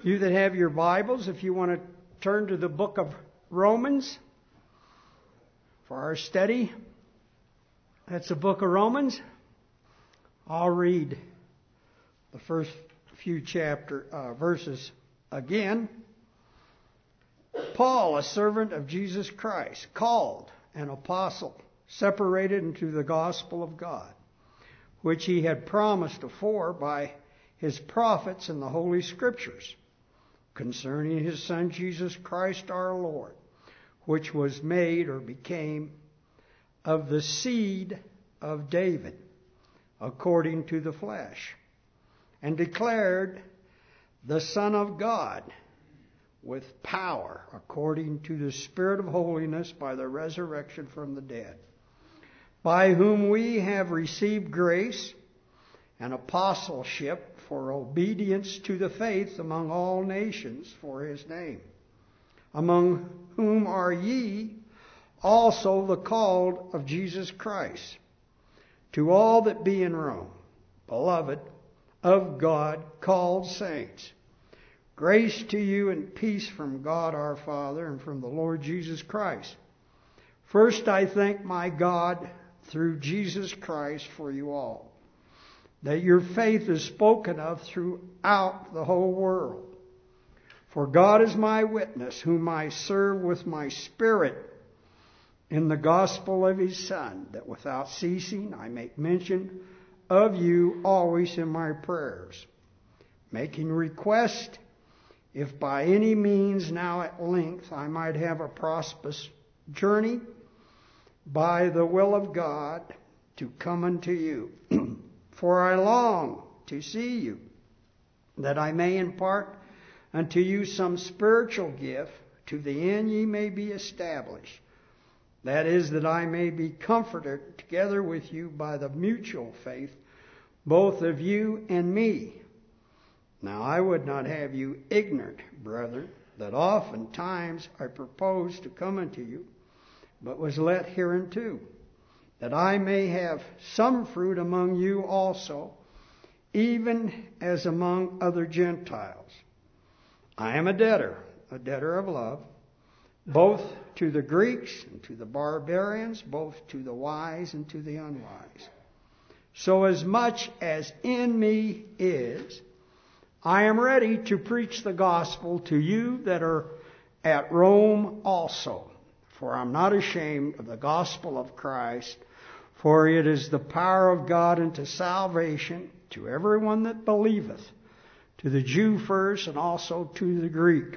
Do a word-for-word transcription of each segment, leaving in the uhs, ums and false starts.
You that have your Bibles, if you want to turn to the book of Romans for our study. That's the book of Romans. I'll read the first few chapter uh, verses again. Paul, a servant of Jesus Christ, called an apostle, separated into the gospel of God, which he had promised afore by his prophets in the Holy Scriptures, concerning his Son Jesus Christ our Lord, which was made or became of the seed of David, according to the flesh, and declared the Son of God with power, according to the Spirit of holiness, by the resurrection from the dead, by whom we have received grace and apostleship for obedience to the faith among all nations for his name, among whom are ye also the called of Jesus Christ, to all that be in Rome, beloved of God, called saints. Grace to you and peace from God our Father and from the Lord Jesus Christ. First I thank my God through Jesus Christ for you all, that your faith is spoken of throughout the whole world. For God is my witness, whom I serve with my spirit in the gospel of his Son, that without ceasing I make mention of you always in my prayers, making request, if by any means now at length I might have a prosperous journey by the will of God to come unto you. For I long to see you, that I may impart unto you some spiritual gift, to the end ye may be established. That is, that I may be comforted together with you by the mutual faith, both of you and me. Now I would not have you ignorant, brethren, that oftentimes I proposed to come unto you, but was let hereunto, that I may have some fruit among you also, even as among other Gentiles. I am a debtor, a debtor of love, both to the Greeks and to the barbarians, both to the wise and to the unwise. So as much as in me is, I am ready to preach the gospel to you that are at Rome also. For I'm not ashamed of the gospel of Christ, for it is the power of God unto salvation to everyone that believeth, to the Jew first and also to the Greek.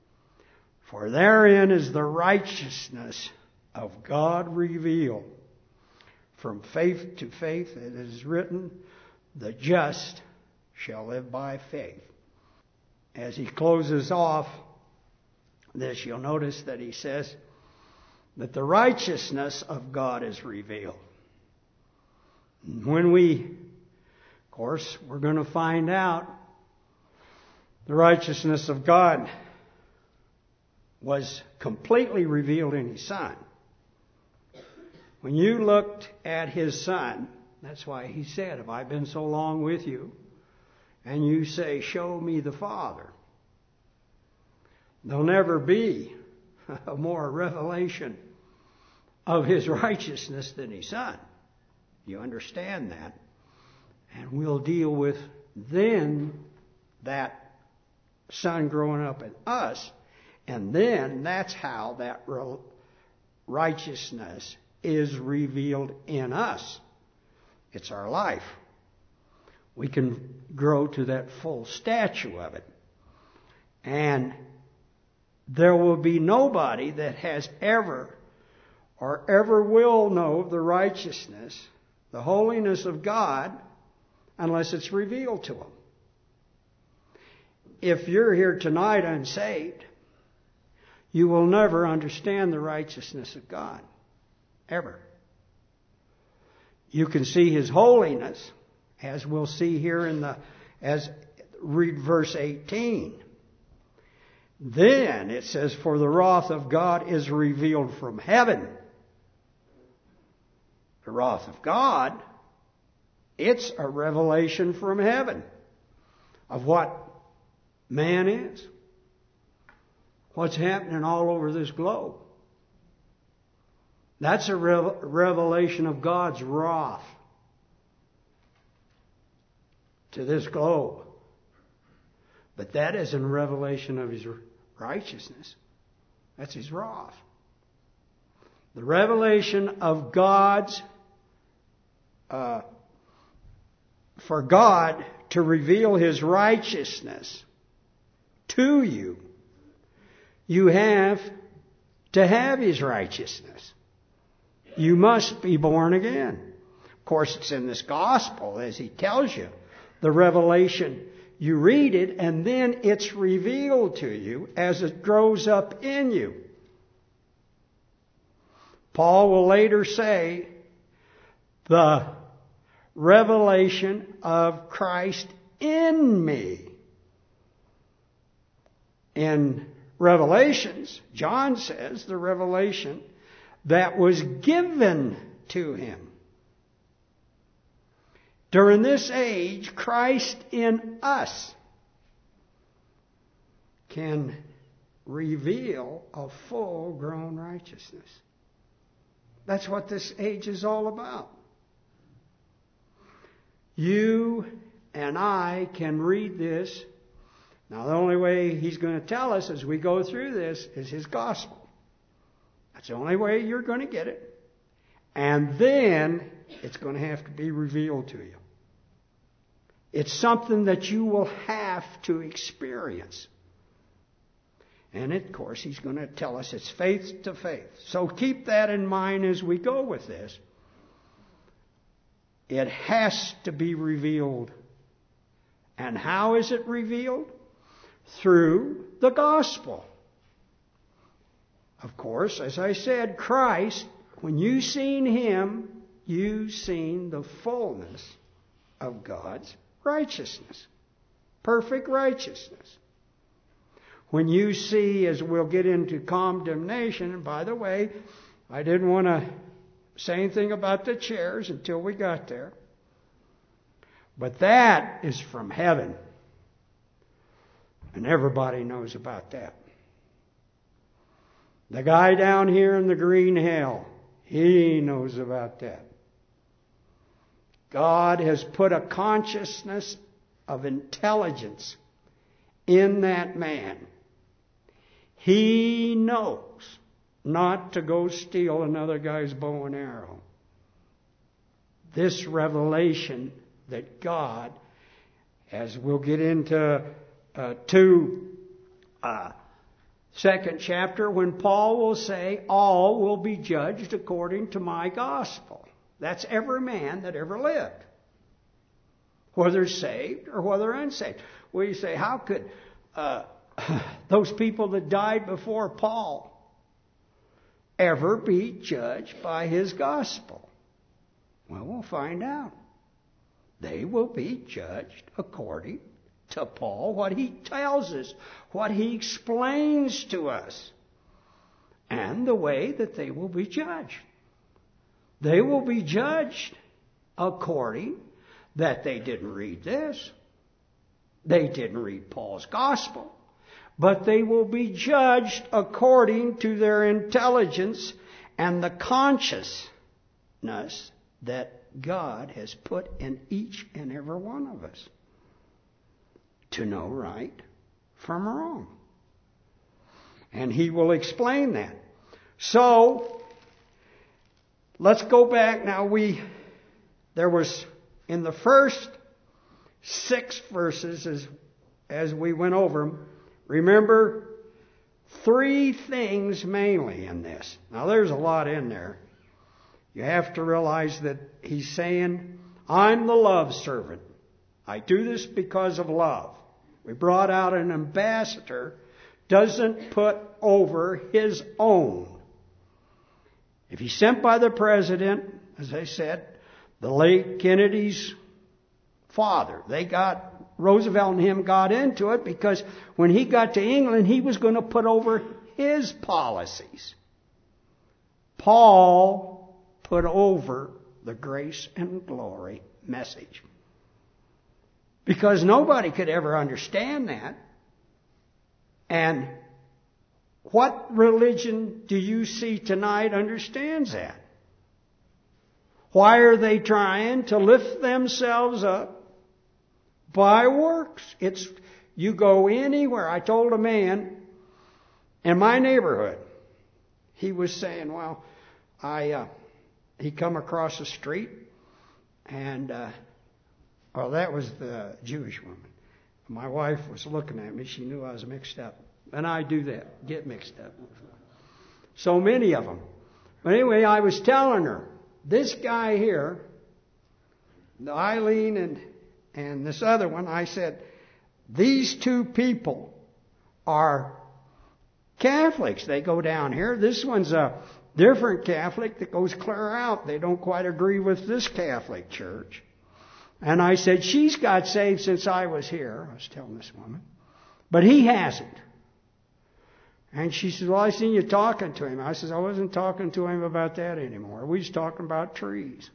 For therein is the righteousness of God revealed. From faith to faith it is written, the just shall live by faith. As he closes off this, you'll notice that he says that the righteousness of God is revealed. When we, of course, we're going to find out the righteousness of God was completely revealed in his Son. When you looked at his Son, that's why he said, have I been so long with you? And you say, show me the Father. There'll never be a more revelation of his righteousness than his Son. You understand that? And we'll deal with then that Son growing up in us. And then that's how that righteousness is revealed in us. It's our life. We can grow to that full stature of it. And there will be nobody that has ever or ever will know the righteousness, the holiness of God, unless it's revealed to them. If you're here tonight unsaved, you will never understand the righteousness of God. Ever. You can see his holiness, as we'll see here in the, as read verse eighteen. Then it says, for the wrath of God is revealed from heaven. The wrath of God, it's a revelation from heaven of what man is. What's happening all over this globe. That's a revelation of God's wrath to this globe. But that isn't a revelation of His righteousness. That's His wrath. The revelation of God's, uh, for God to reveal His righteousness to you, you have to have His righteousness. You must be born again. Of course, it's in this gospel, as He tells you. The revelation, you read it, and then it's revealed to you as it grows up in you. Paul will later say, the revelation of Christ in me. In Revelations, John says the revelation that was given to him. During this age, Christ in us can reveal a full-grown righteousness. That's what this age is all about. You and I can read this. Now, the only way He's going to tell us as we go through this is His gospel. That's the only way you're going to get it. And then it's going to have to be revealed to you. It's something that you will have to experience. And of course, He's going to tell us it's faith to faith. So keep that in mind as we go with this. It has to be revealed. And how is it revealed? Through the gospel. Of course, as I said, Christ, when you seen Him, you seen the fullness of God's righteousness. Perfect righteousness. When you see, as we'll get into condemnation, and by the way, I didn't want to say anything about the chairs until we got there. But that is from heaven. And everybody knows about that. The guy down here in the green hell, he knows about that. God has put a consciousness of intelligence in that man. He knows not to go steal another guy's bow and arrow. This revelation that God, as we'll get into uh, two, uh, second chapter, when Paul will say, all will be judged according to my gospel. That's every man that ever lived, whether saved or whether unsaved. Well, you say, how could uh, those people that died before Paul ever be judged by his gospel? Well, we'll find out. They will be judged according to Paul, what he tells us, what he explains to us, and the way that they will be judged. They will be judged according that they didn't read this. They didn't read Paul's gospel. But they will be judged according to their intelligence and the consciousness that God has put in each and every one of us to know right from wrong. And he will explain that. So, let's go back now. We, there was, in the first six verses as, as we went over them, remember, three things mainly in this. Now, there's a lot in there. You have to realize that he's saying, I'm the love servant. I do this because of love. We brought out an ambassador doesn't put over his own. If he's sent by the president, as I said, the late Kennedy's father, they got, Roosevelt and him got into it because when he got to England, he was going to put over his policies. Paul put over the grace and glory message. Because nobody could ever understand that. And what religion do you see tonight understands that? Why are they trying to lift themselves up by works? It's, you go anywhere. I told a man in my neighborhood, he was saying, well, I, uh, he come across the street and, uh, well, that was the Jewish woman. My wife was looking at me. She knew I was mixed up. And I do that, get mixed up. So many of them. But anyway, I was telling her, this guy here, Eileen and, and this other one, I said, these two people are Catholics. They go down here. This one's a different Catholic that goes clear out. They don't quite agree with this Catholic church. And I said, she's got saved since I was here. I was telling this woman. But he hasn't. And she said, well, I seen you talking to him. I said, I wasn't talking to him about that anymore. We was talking about trees.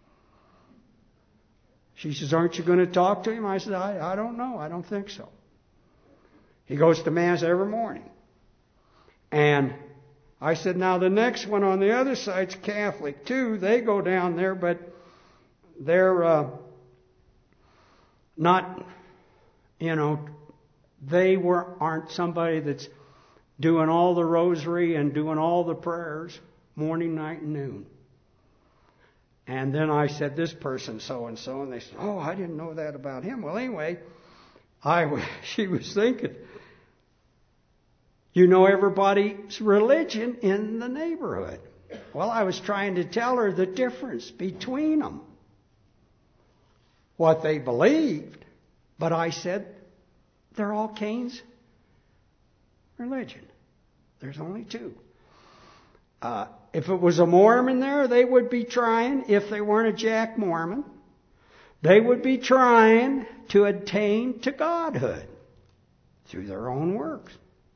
She says, aren't you going to talk to him? I said, I, I don't know. I don't think so. He goes to Mass every morning. And I said, now the next one on the other side's Catholic too. They go down there, but they're uh, not, you know, they were aren't somebody that's doing all the rosary and doing all the prayers morning, night, and noon. And then I said, this person so-and-so, and they said, oh, I didn't know that about him. Well, anyway, I she was thinking, you know everybody's religion in the neighborhood. Well, I was trying to tell her the difference between them, what they believed. But I said, they're all Cain's religion. There's only two. Uh, if it was a Mormon there, they would be trying, if they weren't a Jack Mormon, they would be trying to attain to godhood through their own works.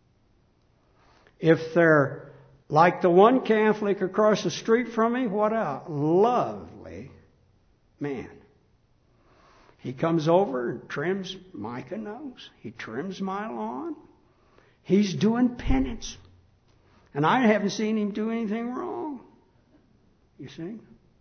If they're like the one Catholic across the street from me, what a lovely man. He comes over and trims Micah knows. He trims my lawn. He's doing penance. And I haven't seen him do anything wrong. You see?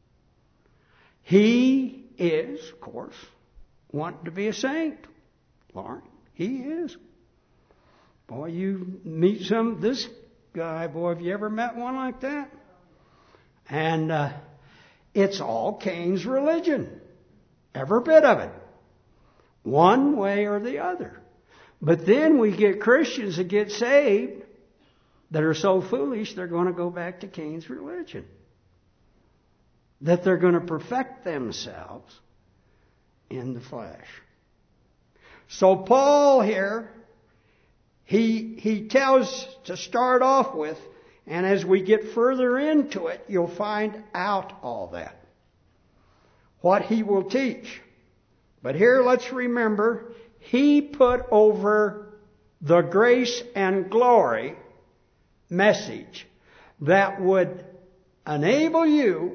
He is, of course, wanting to be a saint. Lauren, he is. Boy, you meet some, this guy, boy, have you ever met one like that? And uh, it's all Cain's religion. Every bit of it. One way or the other. But then we get Christians that get saved that are so foolish they're going to go back to Cain's religion. That they're going to perfect themselves in the flesh. So Paul here, he, he tells to start off with, and as we get further into it, you'll find out all that. What he will teach. But here let's remember, he put over the grace and glory message that would enable you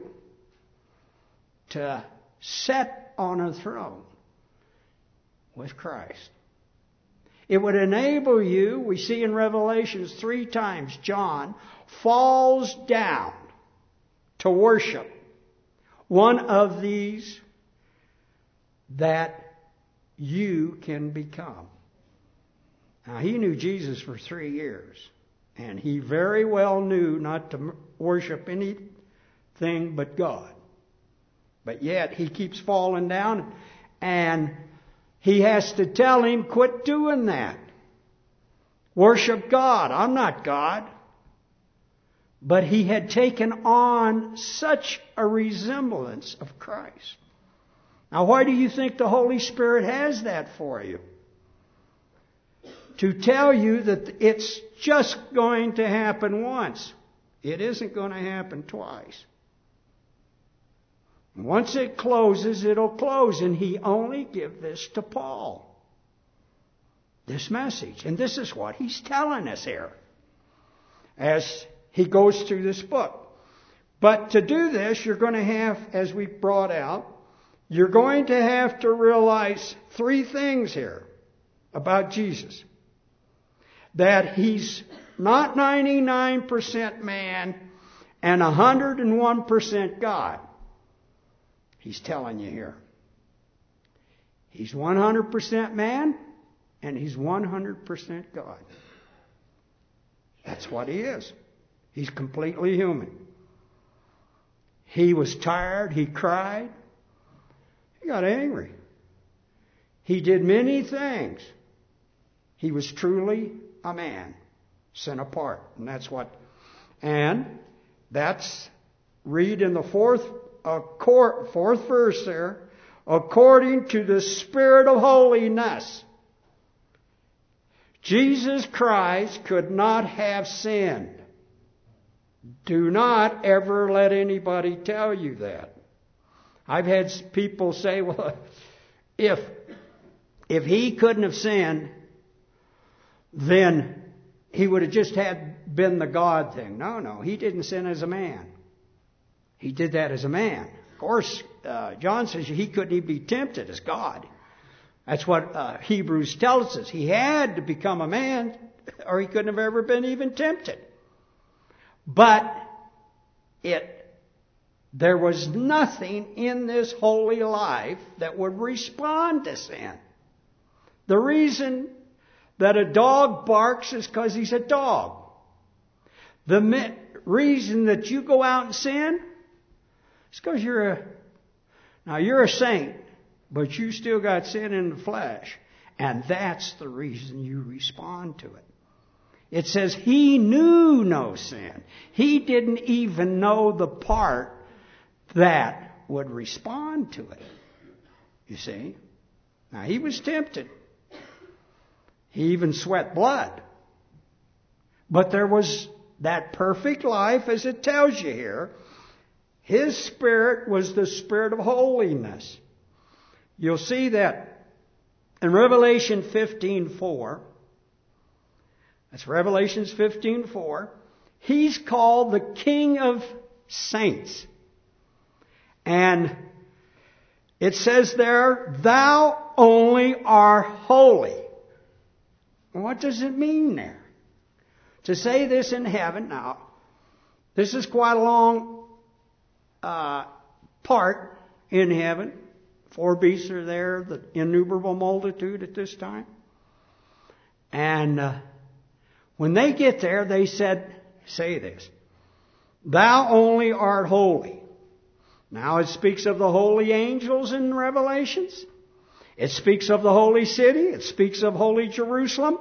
to sit on a throne with Christ. It would enable you, we see in Revelations three times, John falls down to worship one of these that you can become. Now, he knew Jesus for three years, and he very well knew not to worship anything but God. But yet, he keeps falling down, and he has to tell him, quit doing that. Worship God. I'm not God. But he had taken on such a resemblance of Christ. Now, why do you think the Holy Spirit has that for you? To tell you that it's just going to happen once. It isn't going to happen twice. Once it closes, it'll close. And he only gave this to Paul. This message. And this is what he's telling us here. As he goes through this book. But to do this, you're going to have, as we brought out, you're going to have to realize three things here about Jesus. that He's not ninety-nine percent man and one hundred one percent God. He's telling you here. He's one hundred percent man and He's one hundred percent God. That's what He is. He's completely human. He was tired. He cried. He got angry. He did many things. He was truly a man, set apart. And that's what, and that's, read in the fourth, uh, court, fourth verse there, according to the Spirit of holiness. Jesus Christ could not have sinned. Do not ever let anybody tell you that. I've had people say, well, if, if He couldn't have sinned, then He would have just had been the God thing. No, no, He didn't sin as a man. He did that as a man. Of course, uh, John says He couldn't even be tempted as God. That's what uh, Hebrews tells us. He had to become a man or He couldn't have ever been even tempted. But it, there was nothing in this holy life that would respond to sin. The reason that a dog barks is because he's a dog. The mi- reason that you go out and sin is because you're a, now you're a saint, but you still got sin in the flesh. And that's the reason you respond to it. It says He knew no sin. He didn't even know the part that would respond to it. You see? Now, He was tempted. He even sweat blood. But there was that perfect life, as it tells you here. His Spirit was the Spirit of holiness. You'll see that in Revelation fifteen four. That's Revelation fifteen four. He's called the King of Saints. And it says there, Thou only are holy. What does it mean there? To say this in heaven, now, this is quite a long uh, part in heaven. Four beasts are there, the innumerable multitude at this time. And uh, when they get there, they said, say this, Thou only art holy. Now it speaks of the holy angels in Revelations. It speaks of the holy city. It speaks of holy Jerusalem.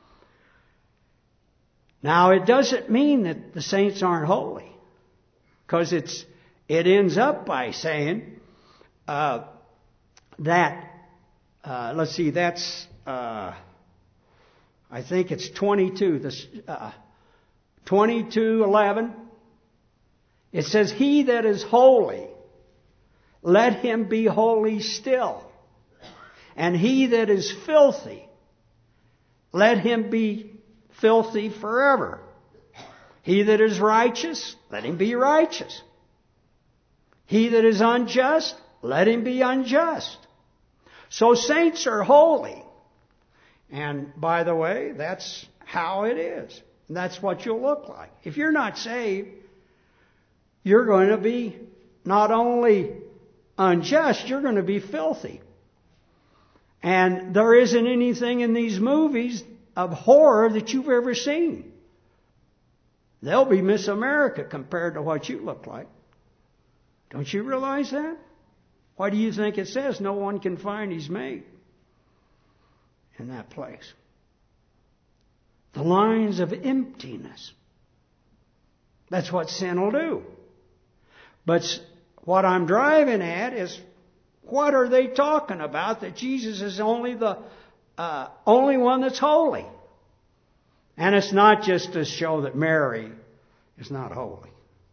Now it doesn't mean that the saints aren't holy. Because it's it ends up by saying uh, that, uh, let's see, that's, uh, I think it's twenty-two, this, uh, twenty-two eleven. It says, He that is holy, let him be holy still. And he that is filthy, let him be filthy forever. He that is righteous, let him be righteous. He that is unjust, let him be unjust. So saints are holy. And by the way, that's how it is. And that's what you'll look like. If you're not saved, you're going to be not only unjust, you're going to be filthy. And there isn't anything in these movies of horror that you've ever seen. They'll be Miss America compared to what you look like. Don't you realize that? Why do you think it says no one can find his mate in that place? The lines of emptiness. That's what sin will do. But what I'm driving at is, what are they talking about? That Jesus is only the uh, only one that's holy. And it's not just to show that Mary is not holy.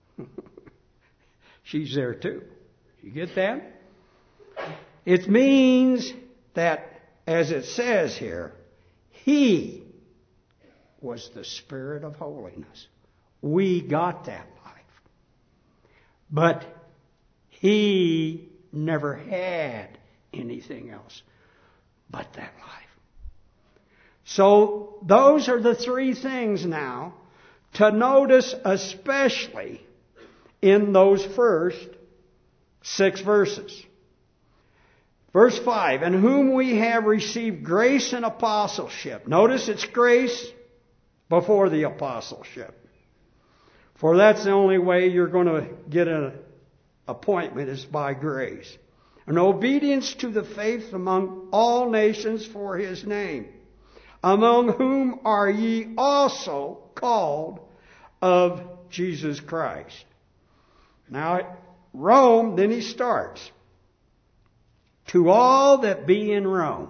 She's there too. You get that? It means that, as it says here, He was the Spirit of holiness. We got that life. But He never had anything else but that life. So those are the three things now to notice, especially in those first six verses. Verse five, in whom we have received grace and apostleship. Notice it's grace before the apostleship. For that's the only way you're going to get an appointment is by grace. And obedience to the faith among all nations for his name, among whom are ye also called of Jesus Christ. Now, Rome, then he starts. To all that be in Rome.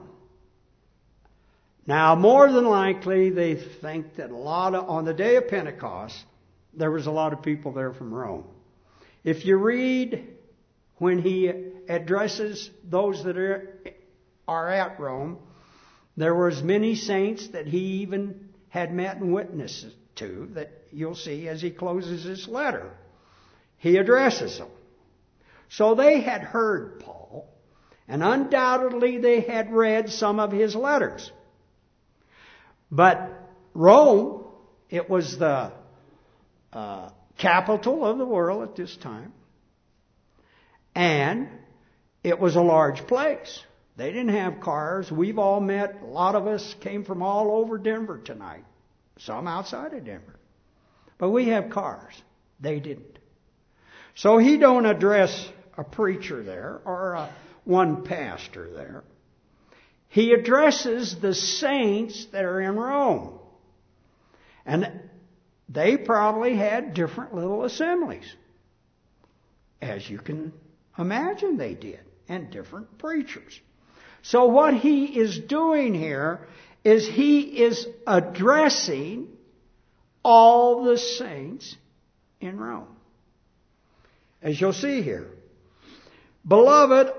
Now, more than likely, they think that a lot of, on the day of Pentecost, there was a lot of people there from Rome. If you read when he addresses those that are, are at Rome, there were as many saints that he even had met and witnessed to that you'll see as he closes his letter. He addresses them. So they had heard Paul, and undoubtedly they had read some of his letters. But Rome, it was the uh, capital of the world at this time. And it was a large place. They didn't have cars. We've all met, a lot of us came from all over Denver tonight. Some outside of Denver. But we have cars. They didn't. So he don't address a preacher there or a, one pastor there. He addresses the saints that are in Rome. And they probably had different little assemblies. As you can imagine they did. And different preachers. So what he is doing here is he is addressing all the saints in Rome. As you'll see here. Beloved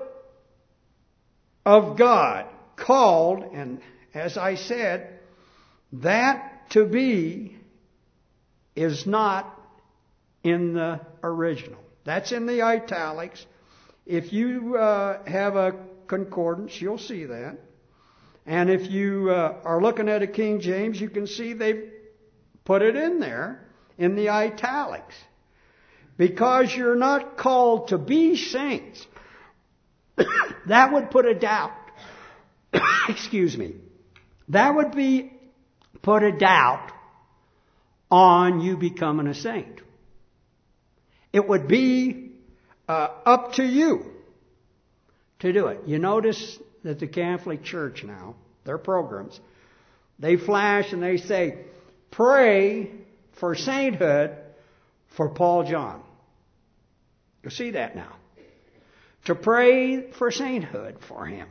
of God, called, and as I said, that to be is not in the original. That's in the italics. If you uh, have a concordance, you'll see that. And if you uh, are looking at a King James, you can see they've put it in there in the italics. Because you're not called to be saints. That would put a doubt. Excuse me. That would be put a doubt on you becoming a saint. It would be uh, up to you to do it. You notice that the Catholic Church now, their programs, they flash and they say, pray for sainthood for Paul John. You'll see that now. To pray for sainthood for him.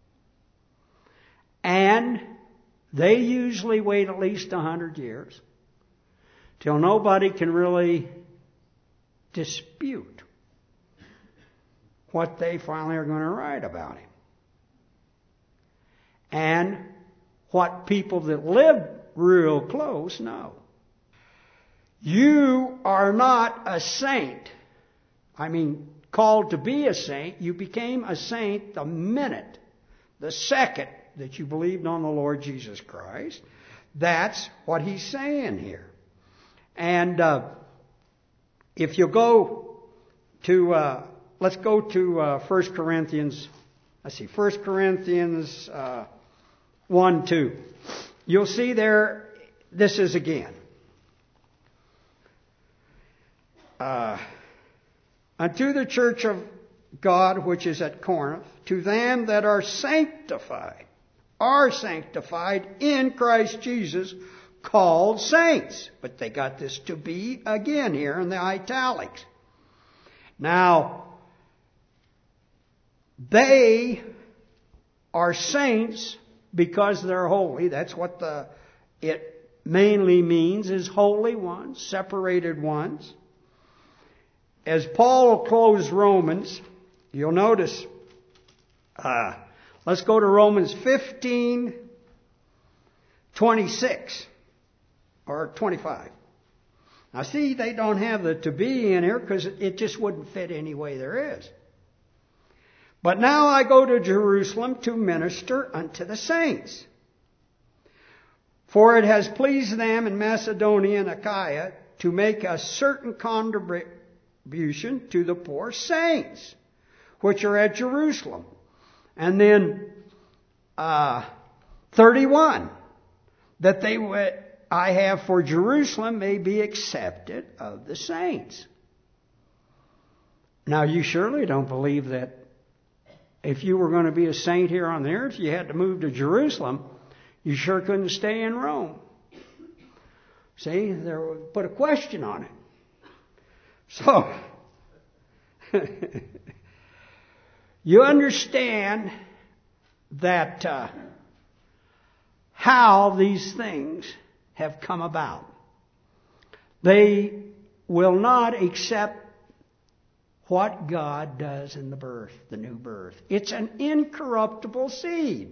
And they usually wait at least a hundred years till nobody can really dispute what they finally are going to write about him. And what people that live real close know. You are not a saint. I mean, called to be a saint. You became a saint the minute, the second that you believed on the Lord Jesus Christ. That's what he's saying here. And uh, if you go to, uh, let's go to uh, First Corinthians, let's see, First Corinthians uh, one, two. You'll see there, this is again. Uh, unto the church of God which is at Corinth, to them that are sanctified, are sanctified in Christ Jesus, called saints. But they got this to be again here in the italics. Now, they are saints because they're holy. That's what the it mainly means, is holy ones, separated ones. As Paul closed Romans, you'll notice, uh, let's go to Romans fifteen, twenty-six, or twenty-five. Now see, they don't have the to be in here because it just wouldn't fit any way there is. But now I go to Jerusalem to minister unto the saints, For it has pleased them in Macedonia and Achaia to make a certain contribution to the poor saints, which are at Jerusalem. And then uh, thirty-one, that they would, I have for Jerusalem may be accepted of the saints. Now you surely don't believe that if you were going to be a saint here on the earth, you had to move to Jerusalem. You sure couldn't stay in Rome. See, there would put a question on it. So, you understand that uh, how these things have come about. They will not accept what God does in the birth, the new birth. It's an incorruptible seed.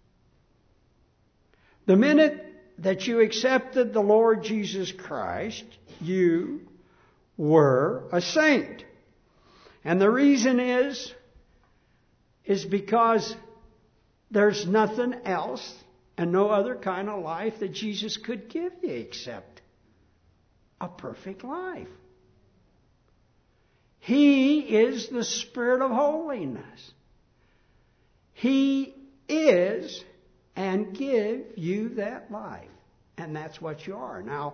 The minute that you accepted the Lord Jesus Christ, you were a saint. And the reason is, is because there's nothing else and no other kind of life that Jesus could give you except a perfect life. He is the Spirit of holiness. He is and give you that life. And that's what you are. Now,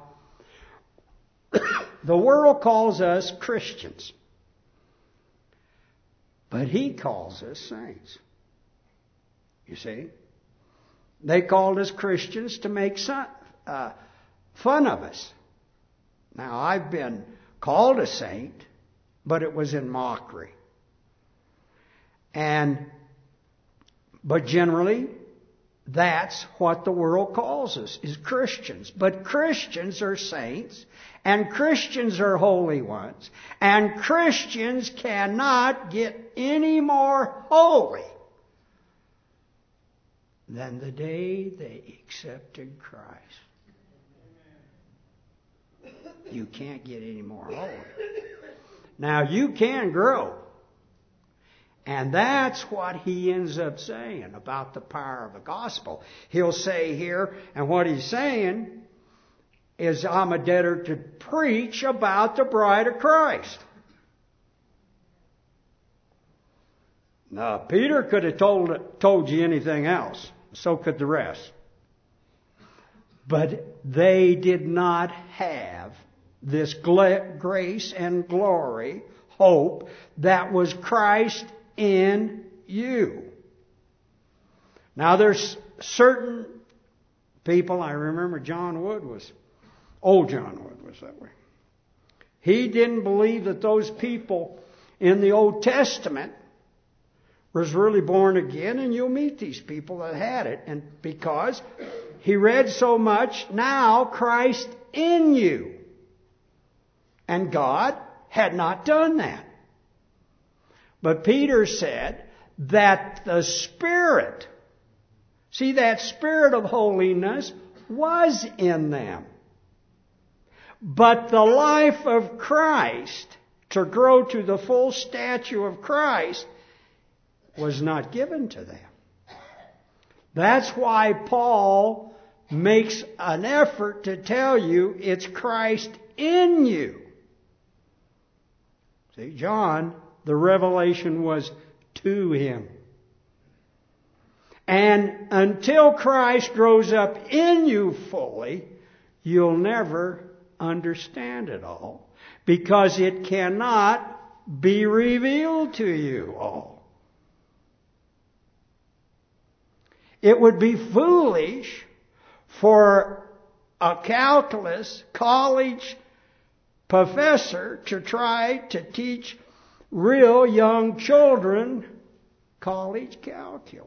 the world calls us Christians. But He calls us saints. You see? They called us Christians to make some, uh, fun of us. Now, I've been called a saint, but it was in mockery. And, but generally, that's what the world calls us, is Christians. But Christians are saints, and Christians are holy ones, and Christians cannot get any more holy than the day they accepted Christ. You can't get any more holy. Now, you can grow. And that's what he ends up saying about the power of the gospel. He'll say here, and what he's saying is, I'm a debtor to preach about the bride of Christ. Now, Peter could have told, told you anything else. So could the rest. But they did not have this grace and glory, hope, that was Christ in you. Now there's certain people, I remember John Wood was, old John Wood was that way. He didn't believe that those people in the Old Testament was really born again, and you'll meet these people that had it. And because he read so much, now Christ in you. And God had not done that. But Peter said that the Spirit, see, that Spirit of holiness was in them. But the life of Christ, to grow to the full stature of Christ, was not given to them. That's why Paul makes an effort to tell you it's Christ in you. See, John, the revelation was to him. And until Christ grows up in you fully, you'll never understand it all, because it cannot be revealed to you all. It would be foolish for a calculus college professor to try to teach real young children college calculus.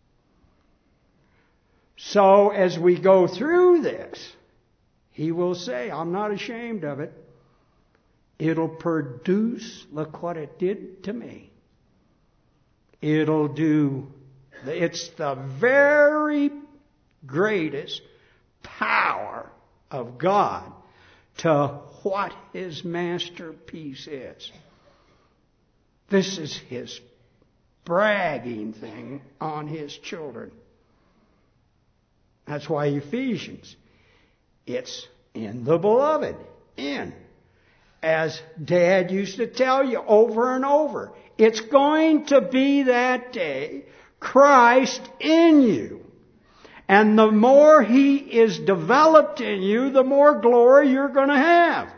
So as we go through this, he will say, I'm not ashamed of it. It'll produce, look what it did to me. It'll do, it's the very greatest power of God to what His masterpiece is. This is His bragging thing on His children. That's why Ephesians, it's in the beloved. In. As Dad used to tell you over and over, it's going to be that day, Christ in you. And the more He is developed in you, the more glory you're going to have.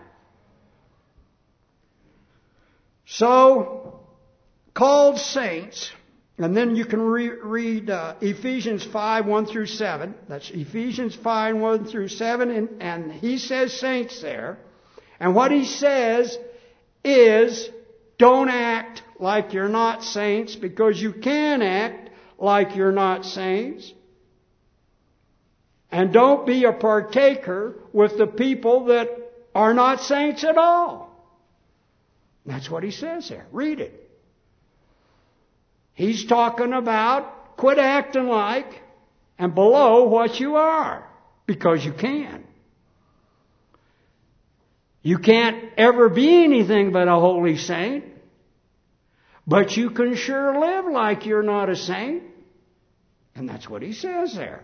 So, called saints, and then you can re- read uh, Ephesians five, one through seven. That's Ephesians five, one through seven, and, and he says saints there. And what he says is, don't act like you're not saints, because you can act like you're not saints. And don't be a partaker with the people that are not saints at all. That's what he says there. Read it. He's talking about quit acting like and below what you are, because you can. You can't ever be anything but a holy saint, but you can sure live like you're not a saint. And that's what he says there.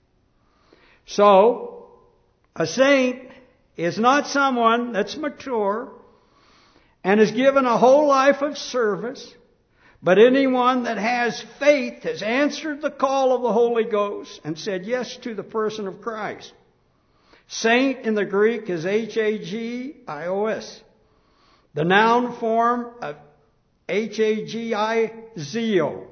So, a saint is not someone that's mature and has given a whole life of service, but anyone that has faith, has answered the call of the Holy Ghost and said yes to the person of Christ. Saint in the Greek is H A G I O S. The noun form of H A G I Z O.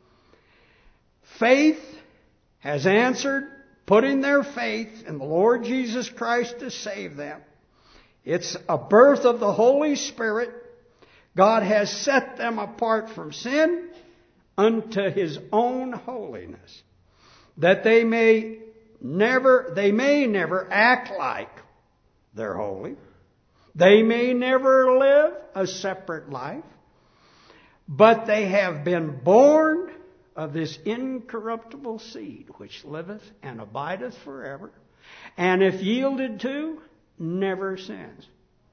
Faith has answered, putting their faith in the Lord Jesus Christ to save them. It's a birth of the Holy Spirit. God has set them apart from sin unto His own holiness, that they may never, they may never act like they're holy. They may never live a separate life, but they have been born of this incorruptible seed, which liveth and abideth forever, and if yielded to, never sins.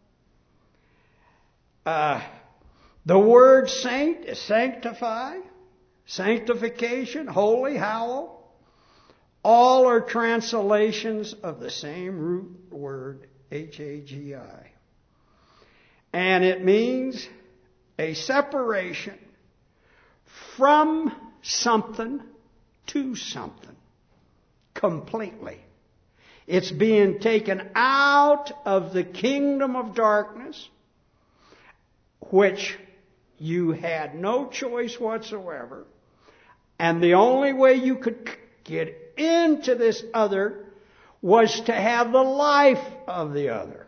Uh, the word saint is sanctify, sanctification, holy, hallow. All are translations of the same root word, H A G I. And it means a separation from something to something completely. It's being taken out of the kingdom of darkness, which you had no choice whatsoever. And the only way you could get into this other was to have the life of the other.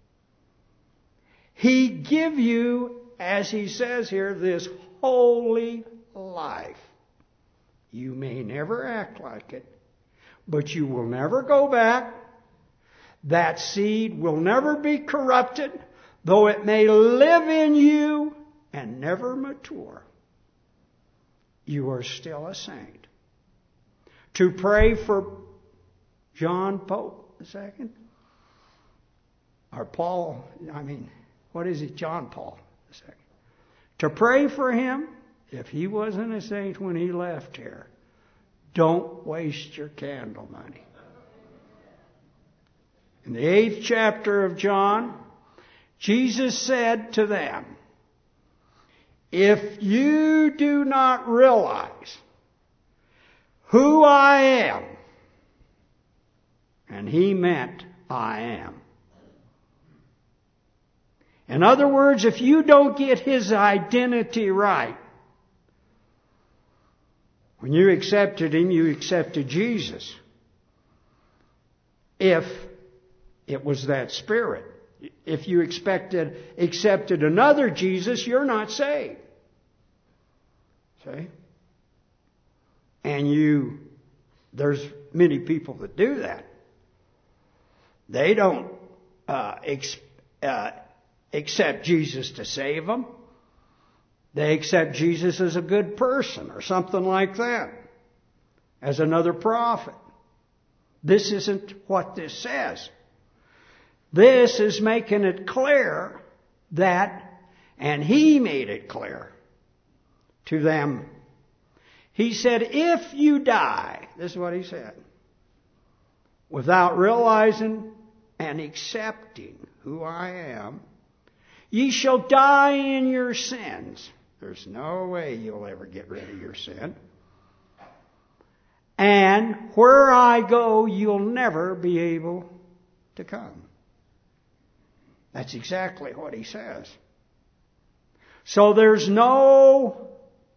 He give you, as he says here, this holy life. You may never act like it, but you will never go back. That seed will never be corrupted, though it may live in you and never mature. You are still a saint. To pray for John Pope the second, or Paul, I mean, what is it, John Paul the second? To pray for him, if he wasn't a saint when he left here, don't waste your candle money. In the eighth chapter of John, Jesus said to them, if you do not realize who I am, and he meant I am. In other words, if you don't get his identity right, when you accepted him, you accepted Jesus. If it was that Spirit. If you expected, accepted another Jesus, you're not saved. See? And you, there's many people that do that. They don't uh, ex, uh, accept Jesus to save them. They accept Jesus as a good person or something like that, as another prophet. This isn't what this says. This is making it clear that, and he made it clear to them. He said, if you die, this is what he said, without realizing and accepting who I am, ye shall die in your sins. There's no way you'll ever get rid of your sin. And where I go, you'll never be able to come. That's exactly what he says. So there's no...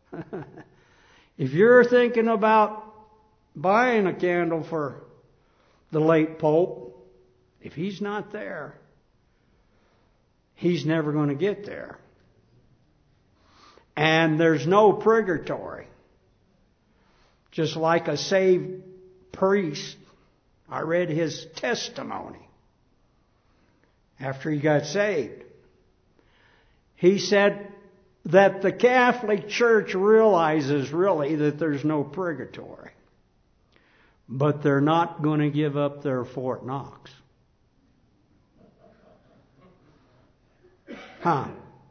if you're thinking about buying a candle for the late Pope, if he's not there, he's never going to get there. And there's no purgatory. Just like a saved priest, I read his testimony after he got saved. He said that the Catholic Church realizes really that there's no purgatory. But they're not going to give up their Fort Knox. Huh.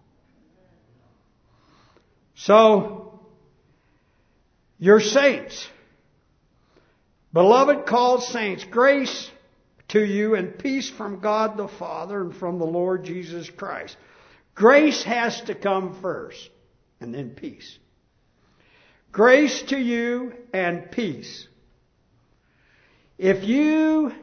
So, you're saints. Beloved called saints, grace to you and peace from God the Father and from the Lord Jesus Christ. Grace has to come first, and then peace. Grace to you and peace. If you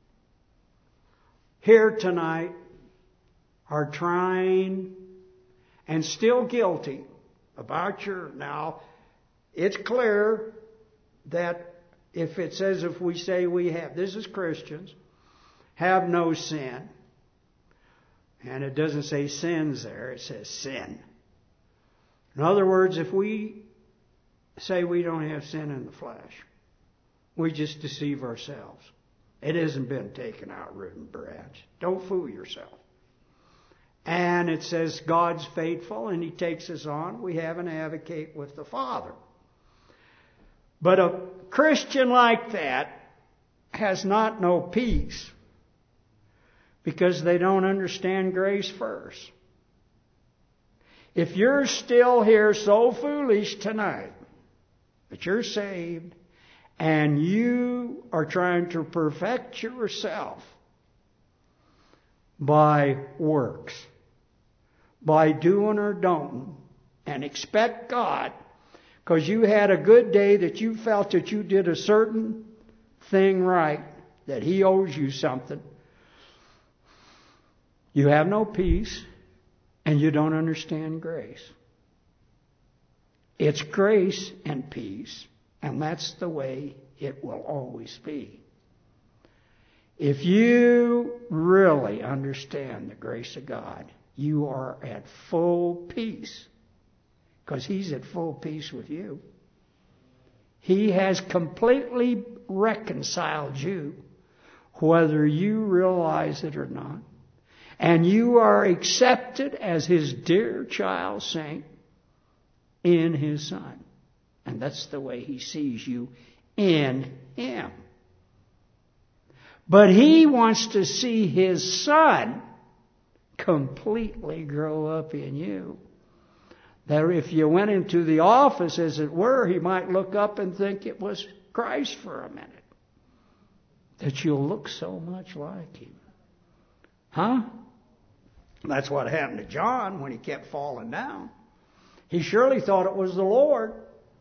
here tonight are trying and still guilty about your... Now, it's clear that if it says, if we say we have, this is Christians, have no sin. And it doesn't say sins there, it says sin. In other words, if we say we don't have sin in the flesh, we just deceive ourselves. It hasn't been taken out root and branch. Don't fool yourself. And it says God's faithful and He takes us on. We have an advocate with the Father. But a Christian like that has not no peace because they don't understand grace first. If you're still here so foolish tonight that you're saved and you are trying to perfect yourself by works, by doing or don't, and expect God, because you had a good day that you felt that you did a certain thing right, that He owes you something, you have no peace and you don't understand grace. It's grace and peace, and that's the way it will always be. If you really understand the grace of God, you are at full peace, because He's at full peace with you. He has completely reconciled you, whether you realize it or not. And you are accepted as His dear child saint in His Son. And that's the way He sees you, in Him. But He wants to see His Son completely grow up in you. That if you went into the office, as it were, He might look up and think it was Christ for a minute. That you'll look so much like Him. Huh? That's what happened to John when he kept falling down. He surely thought it was the Lord.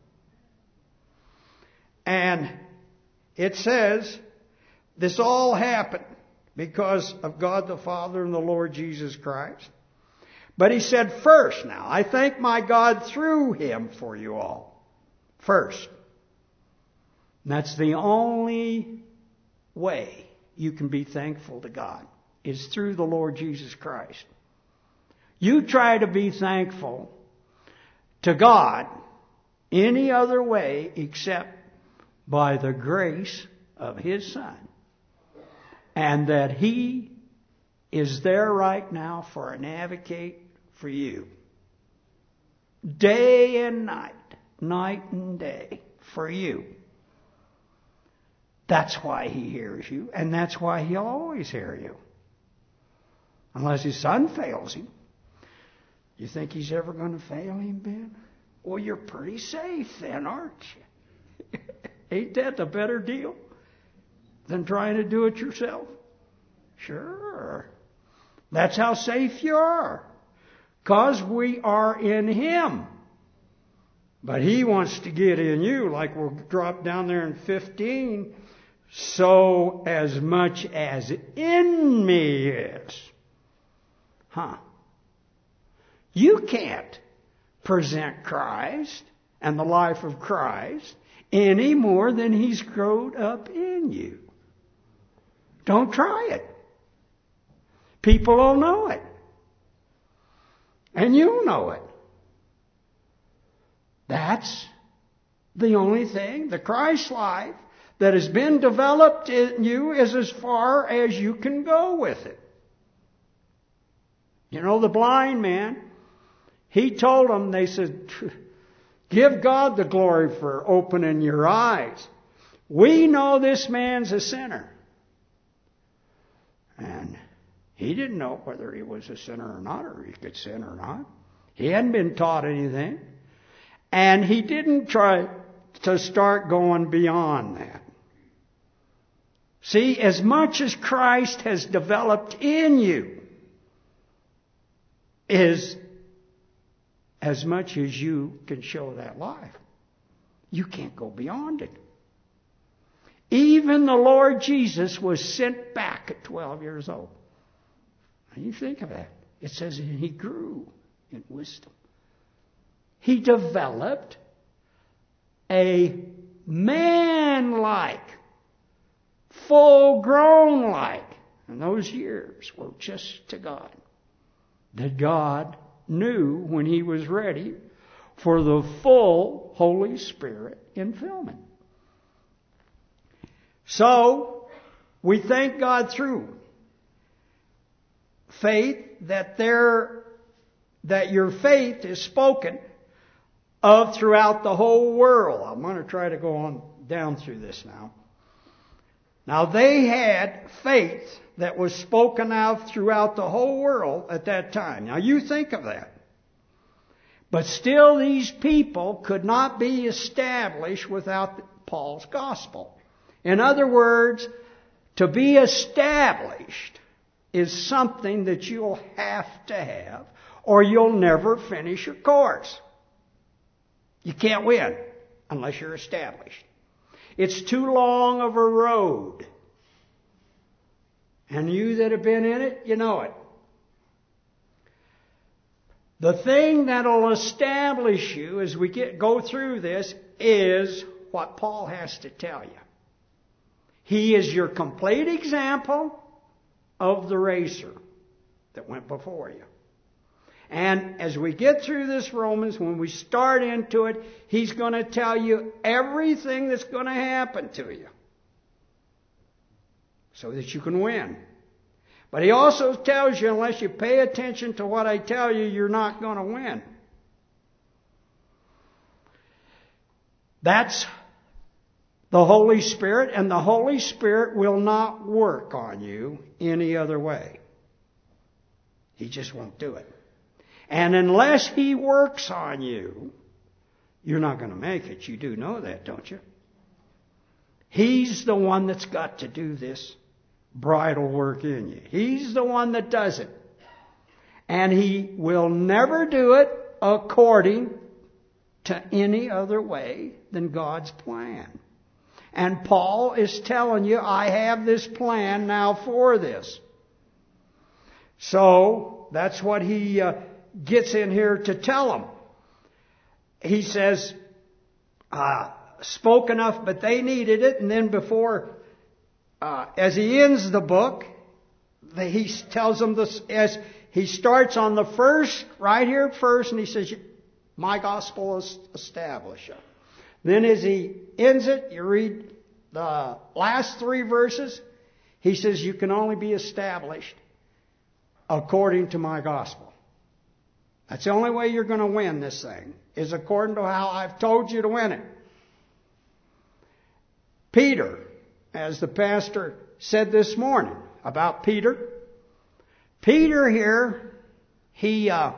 And it says, this all happened because of God the Father and the Lord Jesus Christ. But He said, first now, I thank my God through Him for you all. First. And that's the only way you can be thankful to God, is through the Lord Jesus Christ. You try to be thankful to God any other way except by the grace of His Son. And that He is there right now for an advocate for you. Day and night, night and day, for you. That's why He hears you, and that's why He'll always hear you. Unless His Son fails Him. You think He's ever going to fail Him, Ben? Well, you're pretty safe then, aren't you? Ain't that the better deal? than trying to do it yourself? Sure. That's how safe you are. Because we are in Him. But He wants to get in you, like we'll drop down there in fifteen. So as much as in me is. Huh. You can't present Christ and the life of Christ any more than He's grown up in you. Don't try it. People will know it. And you'll know it. That's the only thing. The Christ life that has been developed in you is as far as you can go with it. You know, the blind man, he told them, they said, give God the glory for opening your eyes. We know this man's a sinner. And he didn't know whether he was a sinner or not, or he could sin or not. He hadn't been taught anything. And he didn't try to start going beyond that. See, as much as Christ has developed in you is as much as you can show that life. You can't go beyond it. Even the Lord Jesus was sent back at twelve years old. Now you think of that. It says He grew in wisdom. He developed a man-like, full-grown-like. And those years were just to God. That God knew when He was ready for the full Holy Spirit infillment. So, we thank God through faith that there, that your faith is spoken of throughout the whole world. I'm going to try to go on down through this now. Now they had faith that was spoken of throughout the whole world at that time. Now you think of that. But still these people could not be established without Paul's gospel. In other words, to be established is something that you'll have to have, or you'll never finish your course. You can't win unless you're established. It's too long of a road. And you that have been in it, you know it. The thing that'll establish you as we get go through this is what Paul has to tell you. He is your complete example of the racer that went before you. And as we get through this Romans, when we start into it, he's going to tell you everything that's going to happen to you so that you can win. But he also tells you, unless you pay attention to what I tell you, you're not going to win. That's the Holy Spirit, and the Holy Spirit will not work on you any other way. He just won't do it. And unless He works on you, you're not going to make it. You do know that, don't you? He's the one that's got to do this bridal work in you. He's the one that does it. And He will never do it according to any other way than God's plan. And Paul is telling you, I have this plan now for this. So, that's what he uh, gets in here to tell them. He says, uh, spoke enough, but they needed it. And then before, uh, as he ends the book, the, he tells them this, as he starts on the first, right here first, and he says, my gospel is established. Then as he ends it, you read the last three verses, he says you can only be established according to my gospel. That's the only way you're going to win this thing, is according to how I've told you to win it. Peter, as the pastor said this morning about Peter, Peter here, he uh,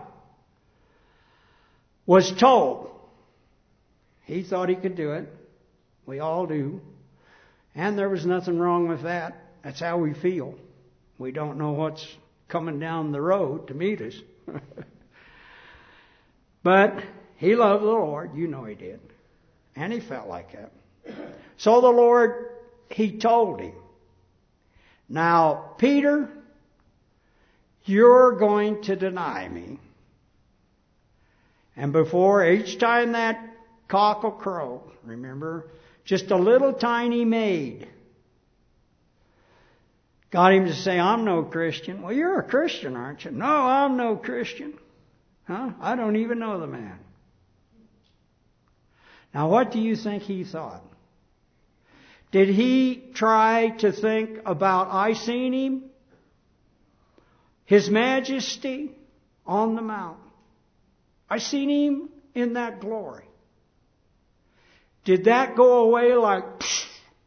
was told, he thought he could do it. We all do. And there was nothing wrong with that. That's how we feel. We don't know what's coming down the road to meet us. But he loved the Lord. You know he did. And he felt like that. So the Lord, he told him, now, Peter, you're going to deny me. And before each time that cock will crow, remember, just a little tiny maid got him to say, I'm no Christian. Well, you're a Christian, aren't you? No, I'm no Christian. Huh? I don't even know the man. Now, what do you think he thought? Did he try to think about, I seen him, His Majesty on the mountain. I seen him in that glory. Did that go away like, psh?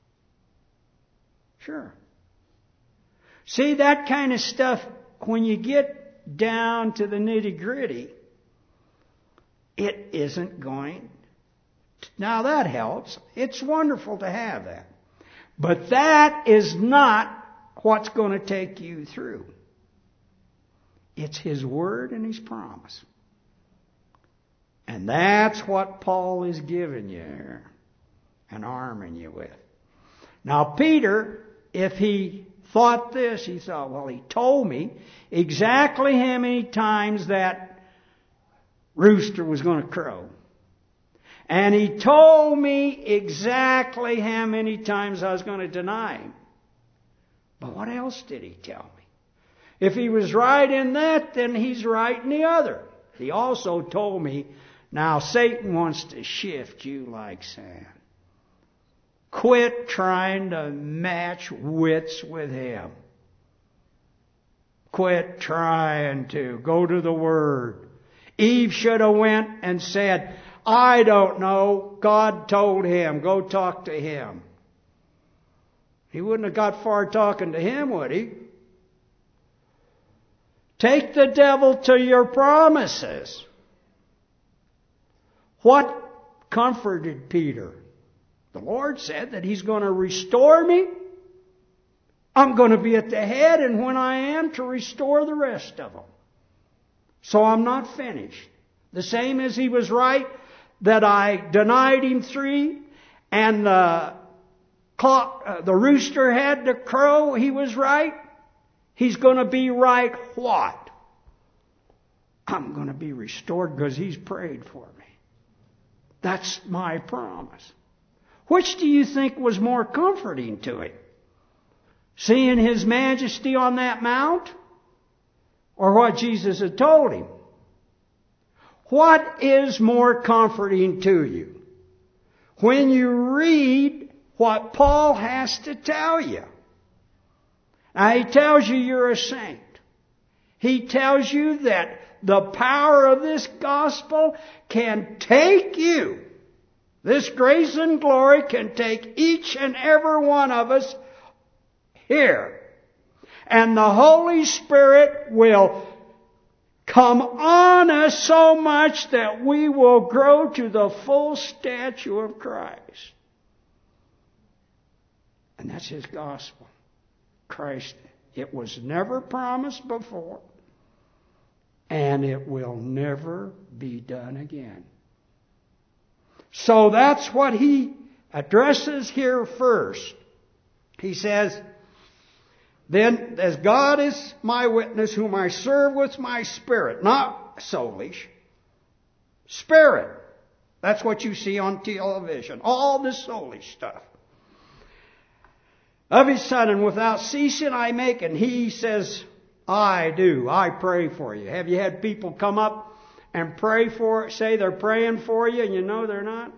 Sure. See, that kind of stuff, when you get down to the nitty gritty, it isn't going. Now that helps. It's wonderful to have that. But that is not what's going to take you through. It's His Word and His promise. And that's what Paul is giving you here and arming you with. Now Peter, if he thought this, he thought, well, he told me exactly how many times that rooster was going to crow. And he told me exactly how many times I was going to deny him. But what else did he tell me? If he was right in that, then he's right in the other. He also told me, now Satan wants to shift you like sand. Quit trying to match wits with him. Quit trying to go to the Word. Eve should have went and said, I don't know. God told him. Go talk to him. He wouldn't have got far talking to him, would he? Take the devil to your promises. What comforted Peter? The Lord said that He's going to restore me. I'm going to be at the head, and when I am, to restore the rest of them. So I'm not finished. The same as He was right that I denied Him three, and the clock, uh, the rooster had to crow, He was right. He's going to be right what? I'm going to be restored because He's prayed for me. That's my promise. Which do you think was more comforting to him? Seeing His Majesty on that mount? Or what Jesus had told him? What is more comforting to you? When you read what Paul has to tell you. Now he tells you you're a saint. He tells you that the power of this gospel can take you. This grace and glory can take each and every one of us here. And the Holy Spirit will come on us so much that we will grow to the full stature of Christ. And that's His gospel. Christ, it was never promised before. And it will never be done again. So that's what he addresses here first. He says, then, as God is my witness, whom I serve with my spirit, not soulish, spirit. That's what you see on television. All this soulish stuff. Of His Son, and without ceasing I make, and He says, I do. I pray for you. Have you had people come up and pray for, say they're praying for you, and you know they're not?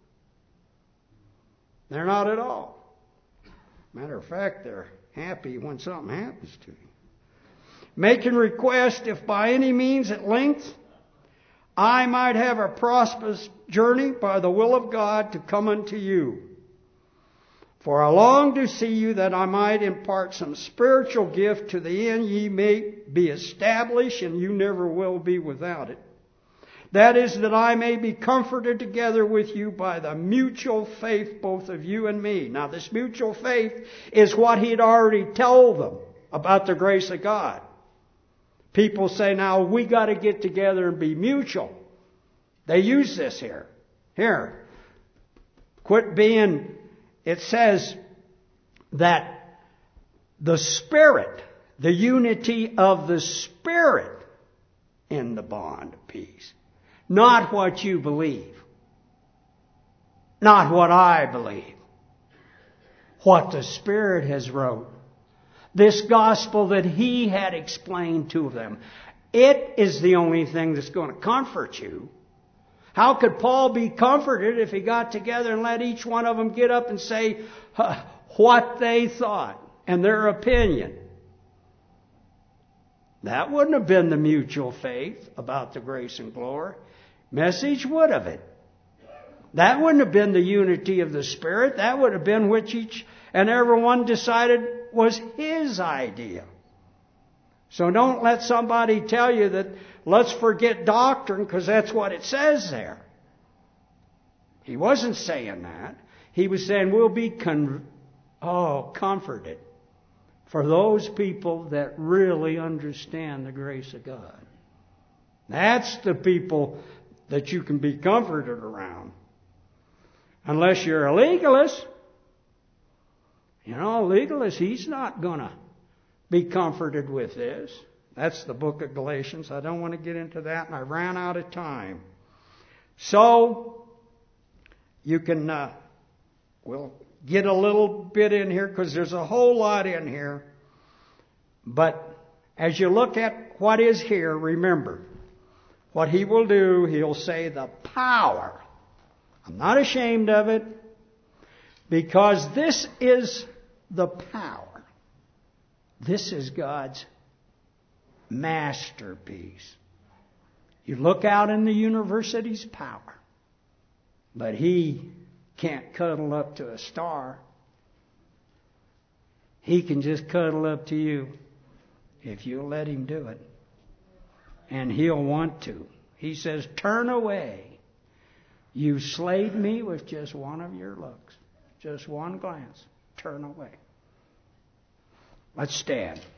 They're not at all. Matter of fact, they're happy when something happens to you. Making request, if by any means at length I might have a prosperous journey by the will of God to come unto you. For I long to see you, that I might impart some spiritual gift, to the end ye may be established, and you never will be without it. That is, that I may be comforted together with you by the mutual faith, both of you and me. Now, this mutual faith is what he had already told them about the grace of God. People say, now, we got to get together and be mutual. They use this here. Here. Quit being, it says that the Spirit, the unity of the Spirit in the bond of peace. Not what you believe. Not what I believe. What the Spirit has wrote. This gospel that He had explained to them. It is the only thing that's going to comfort you. How could Paul be comforted if he got together and let each one of them get up and say uh, what they thought and their opinion? That wouldn't have been the mutual faith about the grace and glory. Message would have it. That wouldn't have been the unity of the Spirit. That would have been which each and everyone decided was his idea. So don't let somebody tell you that let's forget doctrine because that's what it says there. He wasn't saying that. He was saying we'll be con- oh, comforted for those people that really understand the grace of God. That's the people that you can be comforted around. Unless you're a legalist. You know, a legalist, he's not going to be comforted with this. That's the book of Galatians. I don't want to get into that, and I ran out of time. So, you can, uh, we'll get a little bit in here because there's a whole lot in here. But as you look at what is here, remember, what he will do, he'll say the power. I'm not ashamed of it because this is the power. This is God's masterpiece. You look out in the university's power, but he can't cuddle up to a star. He can just cuddle up to you if you'll let him do it. And he'll want to. He says, turn away. You slayed me with just one of your looks. Just one glance. Turn away. Let's stand.